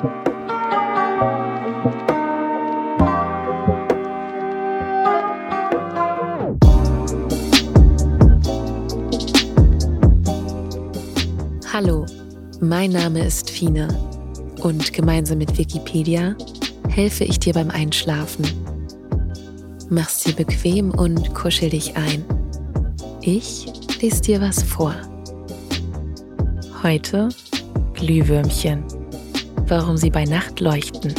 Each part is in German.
Hallo, mein Name ist Fine und gemeinsam mit Wikipedia helfe ich dir beim Einschlafen. Mach's dir bequem und kuschel dich ein. Ich lese dir was vor. Heute Glühwürmchen, warum sie bei Nacht leuchten.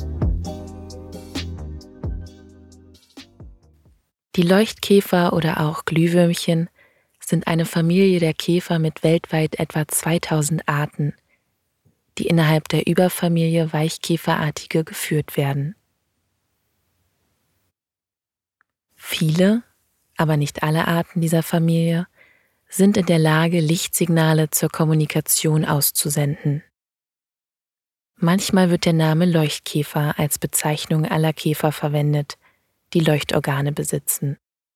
Die Leuchtkäfer oder auch Glühwürmchen sind eine Familie der Käfer mit weltweit etwa 2000 Arten, die innerhalb der Überfamilie Weichkäferartige geführt werden. Viele, aber nicht alle Arten dieser Familie sind in der Lage, Lichtsignale zur Kommunikation auszusenden. Manchmal wird der Name Leuchtkäfer als Bezeichnung aller Käfer verwendet, die Leuchtorgane besitzen.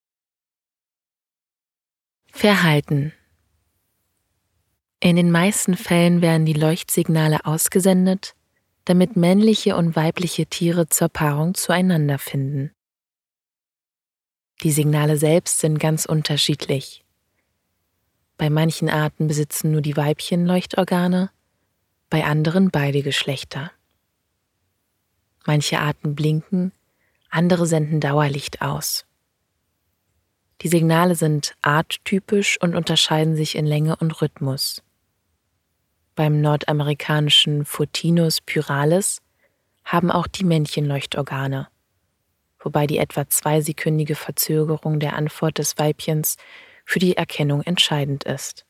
Verhalten. In den meisten Fällen werden die Leuchtsignale ausgesendet, damit männliche und weibliche Tiere zur Paarung zueinander finden. Die Signale selbst sind ganz unterschiedlich. Bei manchen Arten besitzen nur die Weibchen Leuchtorgane, bei anderen beide Geschlechter. Manche Arten blinken, andere senden Dauerlicht aus. Die Signale sind arttypisch und unterscheiden sich in Länge und Rhythmus. Beim nordamerikanischen Photinus pyralis haben auch die Männchen Leuchtorgane, wobei die etwa 2-sekündige Verzögerung der Antwort des Weibchens für die Erkennung entscheidend ist.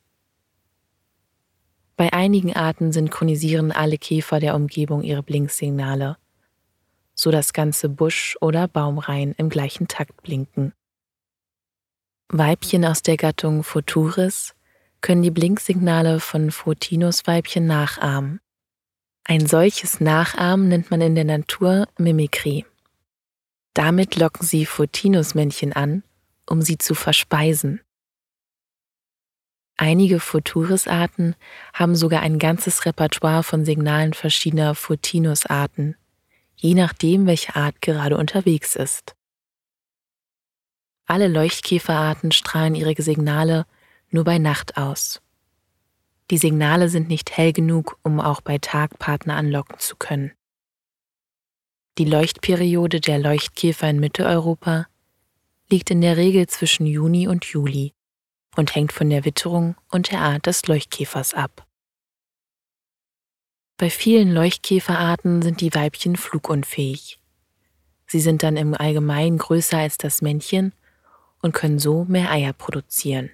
Bei einigen Arten synchronisieren alle Käfer der Umgebung ihre Blinksignale, so dass ganze Busch- oder Baumreihen im gleichen Takt blinken. Weibchen aus der Gattung Photuris können die Blinksignale von Photinus-Weibchen nachahmen. Ein solches Nachahmen nennt man in der Natur Mimikrie. Damit locken sie Photinus-Männchen an, um sie zu verspeisen. Einige Photuris-Arten haben sogar ein ganzes Repertoire von Signalen verschiedener Photinus-Arten, je nachdem, welche Art gerade unterwegs ist. Alle Leuchtkäferarten strahlen ihre Signale nur bei Nacht aus. Die Signale sind nicht hell genug, um auch bei Tag Partner anlocken zu können. Die Leuchtperiode der Leuchtkäfer in Mitteleuropa liegt in der Regel zwischen Juni und Juli und hängt von der Witterung und der Art des Leuchtkäfers ab. Bei vielen Leuchtkäferarten sind die Weibchen flugunfähig. Sie sind dann im Allgemeinen größer als das Männchen und können so mehr Eier produzieren.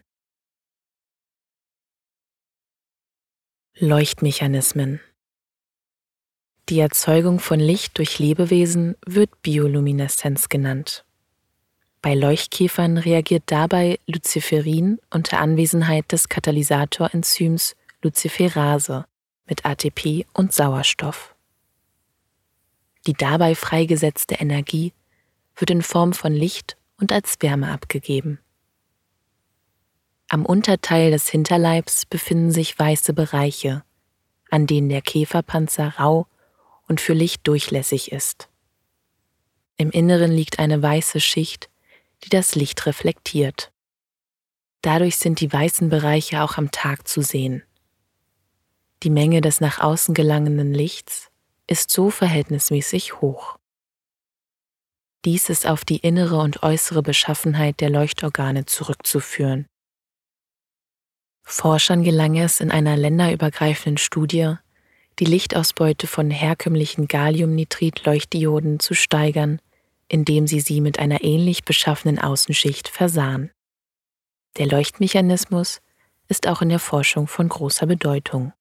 Leuchtmechanismen. Die Erzeugung von Licht durch Lebewesen wird Biolumineszenz genannt. Bei Leuchtkäfern reagiert dabei Luciferin unter Anwesenheit des Katalysator-Enzyms Luciferase mit ATP und Sauerstoff. Die dabei freigesetzte Energie wird in Form von Licht und als Wärme abgegeben. Am Unterteil des Hinterleibs befinden sich weiße Bereiche, an denen der Käferpanzer rau und für Licht durchlässig ist. Im Inneren liegt eine weiße Schicht, die das Licht reflektiert. Dadurch sind die weißen Bereiche auch am Tag zu sehen. Die Menge des nach außen gelangenden Lichts ist so verhältnismäßig hoch. Dies ist auf die innere und äußere Beschaffenheit der Leuchtorgane zurückzuführen. Forschern gelang es in einer länderübergreifenden Studie, die Lichtausbeute von herkömmlichen Galliumnitrid-Leuchtdioden zu steigern, indem sie mit einer ähnlich beschaffenen Außenschicht versahen. Der Leuchtmechanismus ist auch in der Forschung von großer Bedeutung.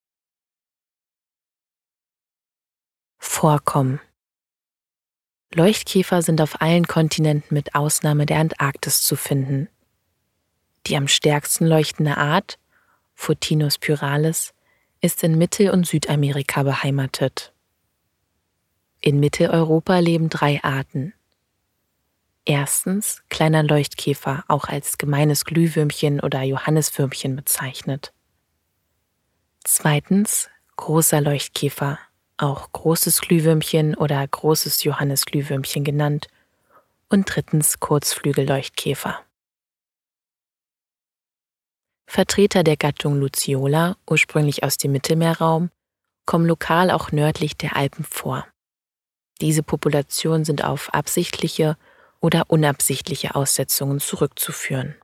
Vorkommen. Leuchtkäfer sind auf allen Kontinenten mit Ausnahme der Antarktis zu finden. Die am stärksten leuchtende Art, Photinus pyralis, ist in Mittel- und Südamerika beheimatet. In Mitteleuropa leben 3 Arten. Erstens kleiner Leuchtkäfer, auch als gemeines Glühwürmchen oder Johanniswürmchen bezeichnet. Zweitens großer Leuchtkäfer, auch großes Glühwürmchen oder großes Johannisglühwürmchen genannt, und drittens Kurzflügelleuchtkäfer. Vertreter der Gattung Luciola, ursprünglich aus dem Mittelmeerraum, kommen lokal auch nördlich der Alpen vor. Diese Populationen sind auf absichtliche oder unabsichtliche Aussetzungen zurückzuführen.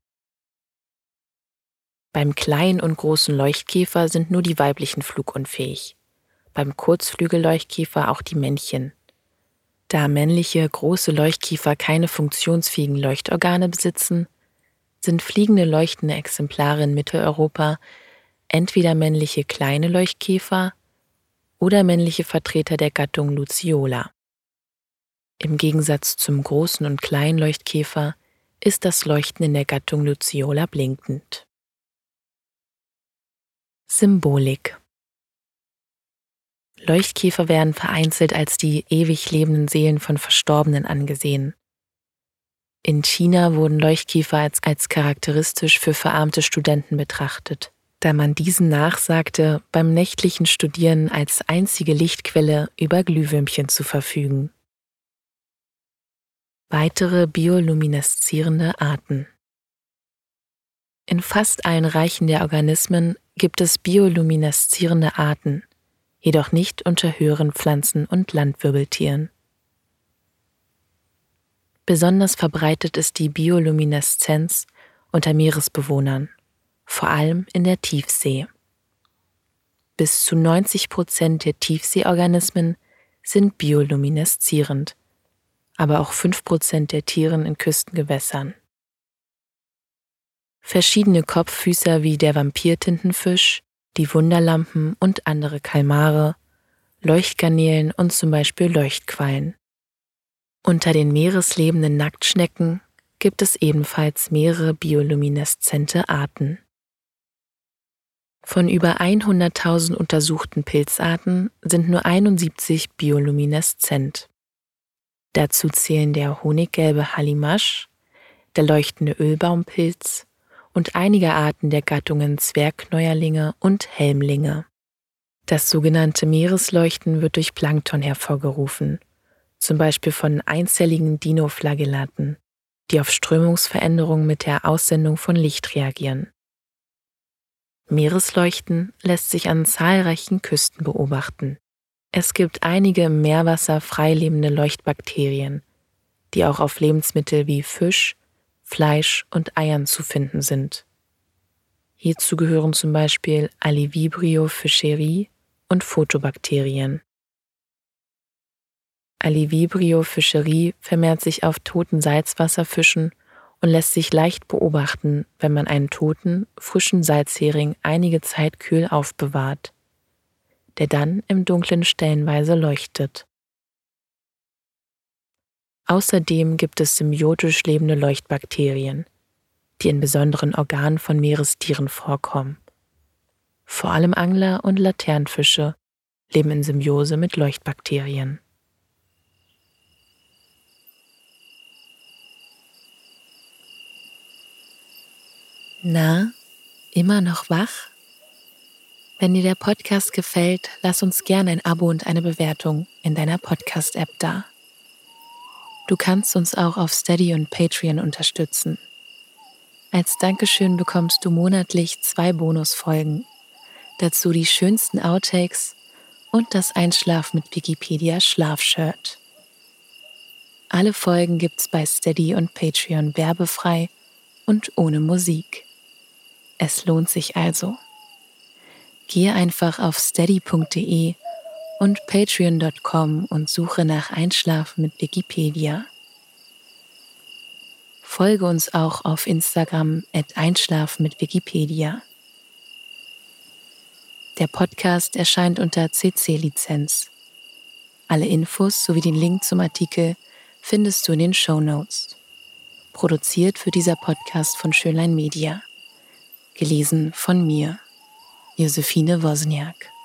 Beim kleinen und großen Leuchtkäfer sind nur die weiblichen flugunfähig, beim Kurzflügelleuchtkäfer auch die Männchen. Da männliche große Leuchtkäfer keine funktionsfähigen Leuchtorgane besitzen, sind fliegende leuchtende Exemplare in Mitteleuropa entweder männliche kleine Leuchtkäfer oder männliche Vertreter der Gattung Luciola. Im Gegensatz zum großen und kleinen Leuchtkäfer ist das Leuchten in der Gattung Luciola blinkend. Symbolik. Leuchtkäfer werden vereinzelt als die ewig lebenden Seelen von Verstorbenen angesehen. In China wurden Leuchtkäfer als charakteristisch für verarmte Studenten betrachtet, da man diesen nachsagte, beim nächtlichen Studieren als einzige Lichtquelle über Glühwürmchen zu verfügen. Weitere biolumineszierende Arten. In fast allen Reichen der Organismen gibt es biolumineszierende Arten, jedoch nicht unter höheren Pflanzen- und Landwirbeltieren. Besonders verbreitet ist die Biolumineszenz unter Meeresbewohnern, vor allem in der Tiefsee. Bis zu 90% der Tiefseeorganismen sind biolumineszierend, aber auch 5% der Tiere in Küstengewässern. Verschiedene Kopffüßer wie der Vampirtintenfisch, die Wunderlampen und andere Kalmare, Leuchtgarnelen und zum Beispiel Leuchtquallen. Unter den meereslebenden Nacktschnecken gibt es ebenfalls mehrere biolumineszente Arten. Von über 100.000 untersuchten Pilzarten sind nur 71 biolumineszent. Dazu zählen der honiggelbe Hallimasch, der leuchtende Ölbaumpilz und einige Arten der Gattungen Zwergknäuerlinge und Helmlinge. Das sogenannte Meeresleuchten wird durch Plankton hervorgerufen, zum Beispiel von einzelligen Dinoflagellaten, die auf Strömungsveränderungen mit der Aussendung von Licht reagieren. Meeresleuchten lässt sich an zahlreichen Küsten beobachten. Es gibt einige im Meerwasser freilebende Leuchtbakterien, die auch auf Lebensmittel wie Fisch, Fleisch und Eiern zu finden sind. Hierzu gehören zum Beispiel Alivibrio fischeri und Photobakterien. Alivibrio fischeri vermehrt sich auf toten Salzwasserfischen und lässt sich leicht beobachten, wenn man einen toten, frischen Salzhering einige Zeit kühl aufbewahrt, der dann im Dunkeln stellenweise leuchtet. Außerdem gibt es symbiotisch lebende Leuchtbakterien, die in besonderen Organen von Meerestieren vorkommen. Vor allem Angler und Laternenfische leben in Symbiose mit Leuchtbakterien. Na, immer noch wach? Wenn dir der Podcast gefällt, lass uns gerne ein Abo und eine Bewertung in deiner Podcast-App da. Du kannst uns auch auf Steady und Patreon unterstützen. Als Dankeschön bekommst du monatlich 2 Bonusfolgen, dazu die schönsten Outtakes und das Einschlaf mit Wikipedia Schlafshirt. Alle Folgen gibt's bei Steady und Patreon werbefrei und ohne Musik. Es lohnt sich also. Gehe einfach auf steady.de und patreon.com und suche nach Einschlafen mit Wikipedia. Folge uns auch auf Instagram @Einschlafen mit Wikipedia. Der Podcast erscheint unter CC-Lizenz. Alle Infos sowie den Link zum Artikel findest du in den Shownotes. Produziert wird dieser Podcast von Schönlein Media. Gelesen von mir, Josephine Wozniak.